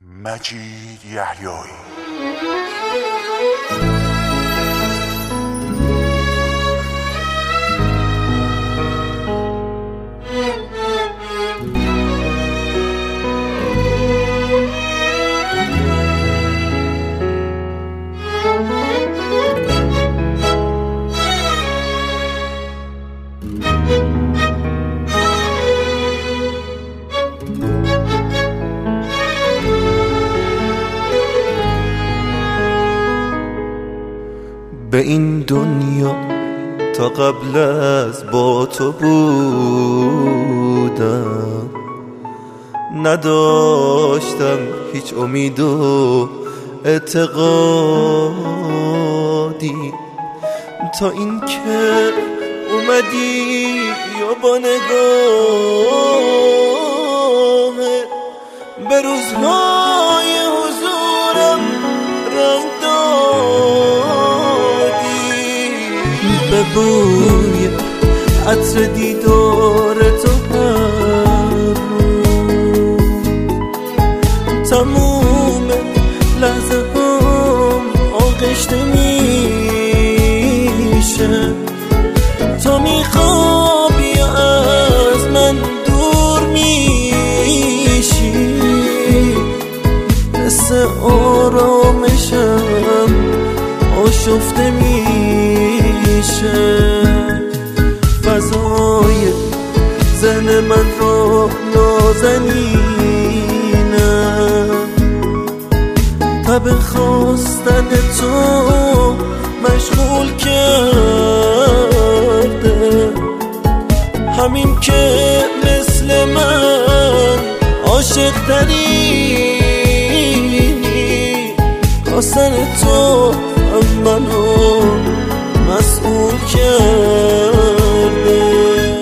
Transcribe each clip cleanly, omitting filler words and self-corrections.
مجید یحیایی. به این دنیا تا قبل از با تو بودم، نداشتم هیچ امید و اعتقادی، تا این که اومدی یا با نگاه به روزهای حضورم رنگ به بوی عطر دیدار تو هر تموم لحظه هم آغشته میشه، تا میخوابی یا از من دور میشی، حس آرامشم آشفته میشه، فضای ذهن من رو نازنینم، تب خواستن تو مشغول کرده، همین که مثل من عاشق تری، خواستن تو منو مسئول کرده.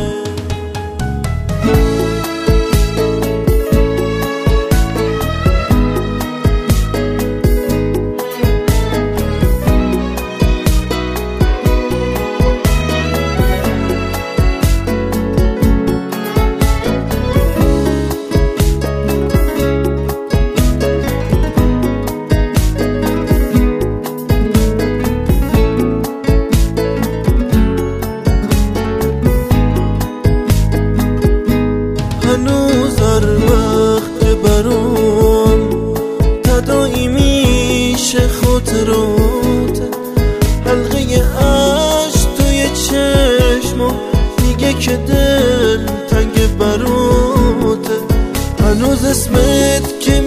هنوز هر وقت برام تداعی میشه خاطرات، حلقه عشق توی چشمم میگه که دل تنگ براته، هنوز اسمت که